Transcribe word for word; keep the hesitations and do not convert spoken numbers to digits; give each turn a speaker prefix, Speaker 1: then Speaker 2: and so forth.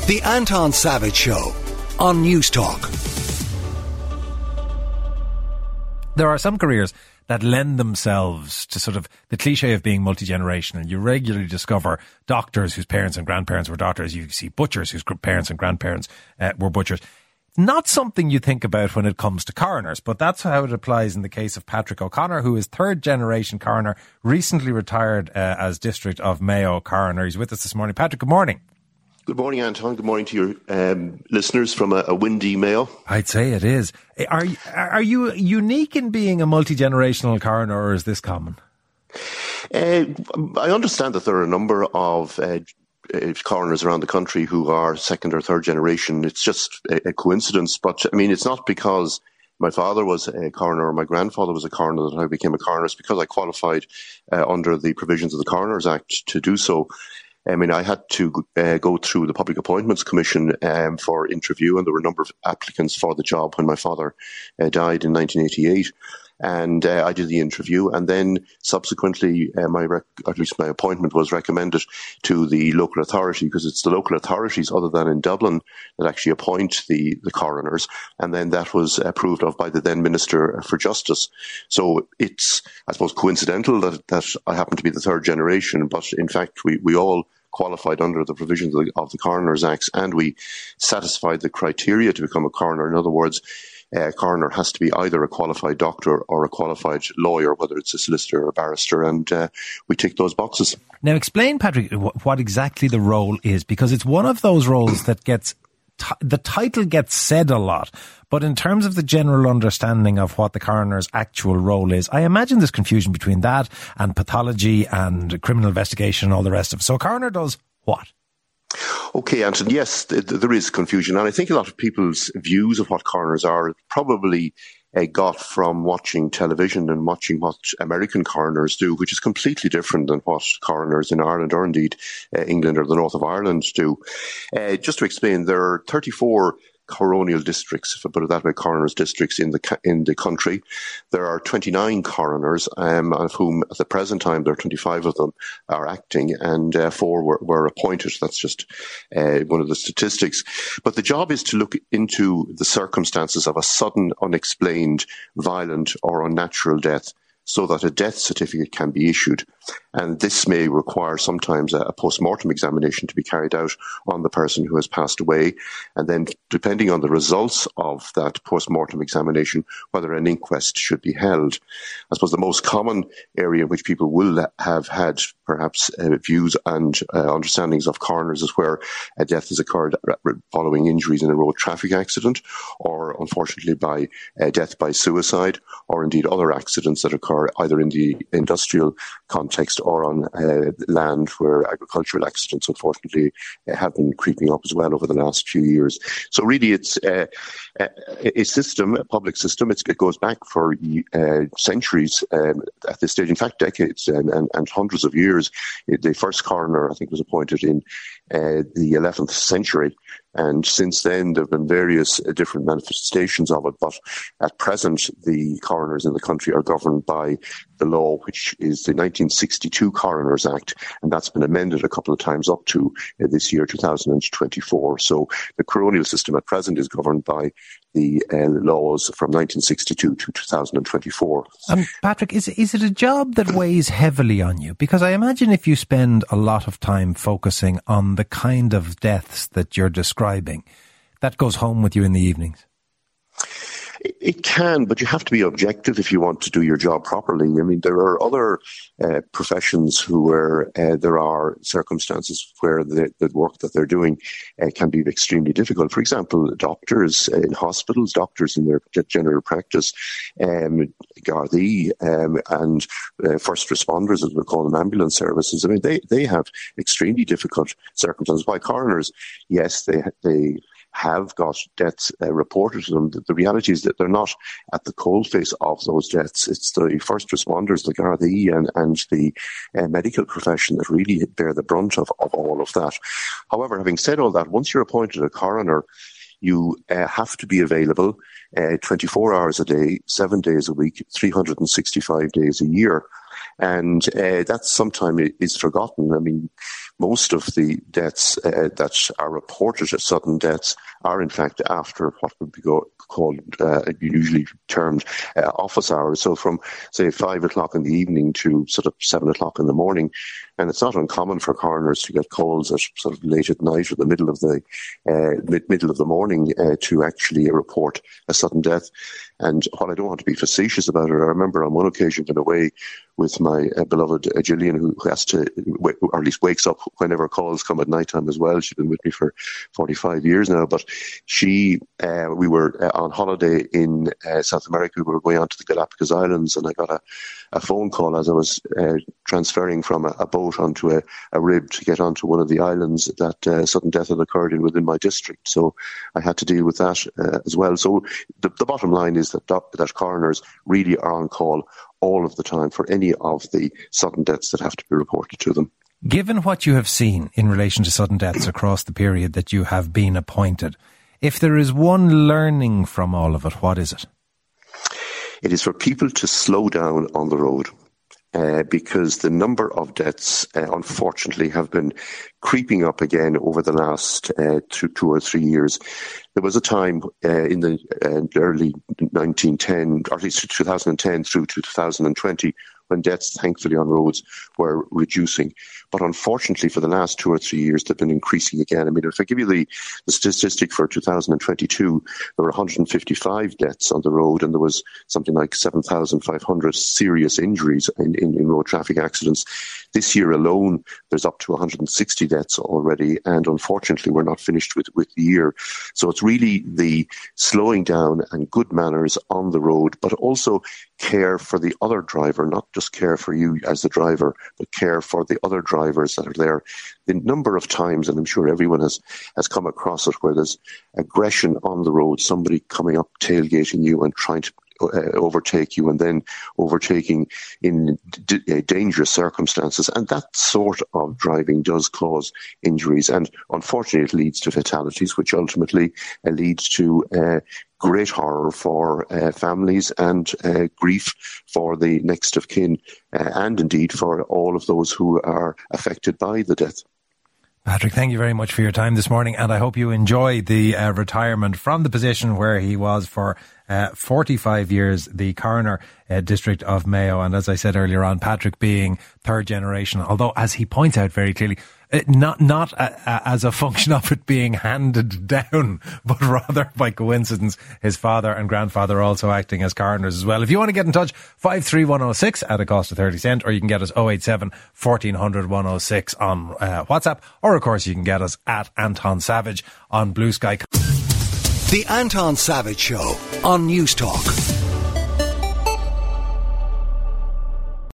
Speaker 1: The Anton Savage Show on News Talk.
Speaker 2: There are some careers that lend themselves to sort of the cliche of being multi-generational. You regularly discover doctors whose parents and grandparents were doctors. You see butchers whose parents and grandparents uh, were butchers. Not something you think about when it comes to coroners, but that's how it applies in the case of Patrick O'Connor, who is third generation coroner, recently retired uh, as District of Mayo coroner. He's with us this morning. Patrick, good morning.
Speaker 3: Good morning, Anton. Good morning to your um, listeners from a, a windy Mayo.
Speaker 2: I'd say it is. Are, are you unique in being a multi-generational coroner, or is this common?
Speaker 3: Uh, I understand that there are a number of uh, coroners around the country who are second or third generation. It's just a, a coincidence, but I mean, it's not because my father was a coroner or my grandfather was a coroner that I became a coroner. It's because I qualified uh, under the provisions of the Coroners Act to do so. I mean, I had to uh, go through the Public Appointments Commission um, for interview, and there were a number of applicants for the job when my father uh, died in nineteen eighty-eight. And uh, I did the interview, and then subsequently, uh, my rec- at least my appointment was recommended to the local authority, because it's the local authorities, other than in Dublin, that actually appoint the, the coroners. And then that was approved of by the then Minister for Justice. So it's, I suppose, coincidental that, that I happen to be the third generation, but in fact, we, we all qualified under the provisions of the, of the Coroners Acts, and we satisfied the criteria to become a coroner. In other words, a coroner has to be either a qualified doctor or a qualified lawyer, whether it's a solicitor or a barrister, and uh, we tick those boxes.
Speaker 2: Now, explain, Patrick, what exactly the role is, because it's one of those roles that gets, t- the title gets said a lot, but in terms of the general understanding of what the coroner's actual role is, I imagine there's confusion between that and pathology and criminal investigation and all the rest of it. So a coroner does what?
Speaker 3: Okay, Anton, yes, th- there is confusion. And I think a lot of people's views of what coroners are probably uh, got from watching television and watching what American coroners do, which is completely different than what coroners in Ireland or indeed uh, England or the north of Ireland do. Uh, just to explain, there are thirty-four coronial districts, if I put it that way, coroners districts in the in the country. There are twenty-nine coroners, um, of whom at the present time there are twenty-five of them are acting, and uh, four were, were appointed. That's just uh, one of the statistics. But the job is to look into the circumstances of a sudden, unexplained, violent or unnatural death, so that a death certificate can be issued. And this may require sometimes a, a post-mortem examination to be carried out on the person who has passed away. And then, depending on the results of that post-mortem examination, whether an inquest should be held. I suppose the most common area in which people will have had perhaps uh, views and uh, understandings of coroners is where a death has occurred following injuries in a road traffic accident, or unfortunately by uh, death by suicide, or indeed other accidents that occur either in the industrial context or on uh, land, where agricultural accidents unfortunately uh, have been creeping up as well over the last few years. So really it's uh, a, a system, a public system. It's, it goes back for uh, centuries um, at this stage, in fact decades and, and, and hundreds of years. The first coroner, I think, was appointed in uh, the eleventh century. And since then, there have been various uh, different manifestations of it. But at present, the coroners in the country are governed by the law, which is the nineteen sixty-two Coroners Act. And that's been amended a couple of times up to uh, this year, two thousand twenty-four. So the coronial system at present is governed by the uh, laws from nineteen sixty-two to two thousand twenty-four.
Speaker 2: Um, Patrick, is, is it a job that weighs heavily on you? Because I imagine if you spend a lot of time focusing on the kind of deaths that you're describing, that goes home with you in the evenings.
Speaker 3: It can, but you have to be objective if you want to do your job properly. I mean, there are other uh, professions who where uh, there are circumstances where the, the work that they're doing uh, can be extremely difficult. For example, doctors in hospitals, doctors in their general practice, um, Gardaí, um, and uh, first responders, as we call them, ambulance services. I mean, they, they have extremely difficult circumstances. By coroners, yes, they they. have got deaths uh, reported to them. The, the reality is that they're not at the coalface of those deaths. It's the first responders, the Gardaí and, and the uh, medical profession that really bear the brunt of, of all of that. However, having said all that, once you're appointed a coroner, you uh, have to be available uh, twenty-four hours a day, seven days a week, three hundred sixty-five days a year. And uh, that sometimes is forgotten. I mean, most of the deaths uh, that are reported as sudden deaths are in fact after what would be go- called, uh, usually termed uh, office hours. So from, say, five o'clock in the evening to sort of seven o'clock in the morning. And it's not uncommon for coroners to get calls at sort of late at night or the middle of the uh, mid- middle of the morning uh, to actually report a sudden death. And while I don't want to be facetious about it, I remember on one occasion going away with my uh, beloved uh, Gillian, who has to, w- or at least wakes up whenever calls come at night time as well. She's been with me for forty-five years now. But she, uh, we were uh, on holiday in uh, South America. We were going on to the Galapagos Islands, and I got a, a phone call as I was uh, transferring from a, a boat onto a, a rib to get onto one of the islands that uh, sudden death had occurred in within my district. So I had to deal with that uh, as well. So the, the bottom line is that doc- that coroners really are on call all of the time for any of the sudden deaths that have to be reported to them.
Speaker 2: Given what you have seen in relation to sudden deaths across the period that you have been appointed, if there is one learning from all of it, what is it?
Speaker 3: It is for people to slow down on the road. Uh, because the number of deaths, uh, unfortunately, have been creeping up again over the last uh, two, two or three years. There was a time uh, in the uh, early nineteen ten, or at least two thousand ten through to two thousand twenty, when deaths, thankfully, on roads were reducing. But unfortunately, for the last two or three years, they've been increasing again. I mean, if I give you the, the statistic for two thousand twenty-two, there were one hundred fifty-five deaths on the road, and there was something like seven thousand five hundred serious injuries in, in, in road traffic accidents. This year alone, there's up to one hundred sixty deaths already, and unfortunately, we're not finished with, with the year. So it's really the slowing down and good manners on the road, but also care for the other driver, not just care for you as the driver, but care for the other drivers that are there. The number of times, and I'm sure everyone has, has come across it, where there's aggression on the road, somebody coming up, tailgating you and trying to Uh, overtake you, and then overtaking in d- d- dangerous circumstances. And that sort of driving does cause injuries, and unfortunately it leads to fatalities, which ultimately uh, leads to uh, great horror for uh, families and uh, grief for the next of kin, uh, and indeed for all of those who are affected by the death.
Speaker 2: Patrick, thank you very much for your time this morning, and I hope you enjoy the uh, retirement from the position where he was for uh, forty-five years, the coroner uh, district of Mayo. And as I said earlier on, Patrick being third generation, although as he points out very clearly, uh, not not uh, uh, as a function of it being handed down, but rather by coincidence, his father and grandfather also acting as coroners as well. If you want to get in touch, five three one oh six at a cost of thirty cent, or you can get us oh eight seven, fourteen hundred, one oh six on uh, WhatsApp, or of course you can get us at Anton Savage on Blue Sky.
Speaker 1: The Anton Savage Show on News Talk.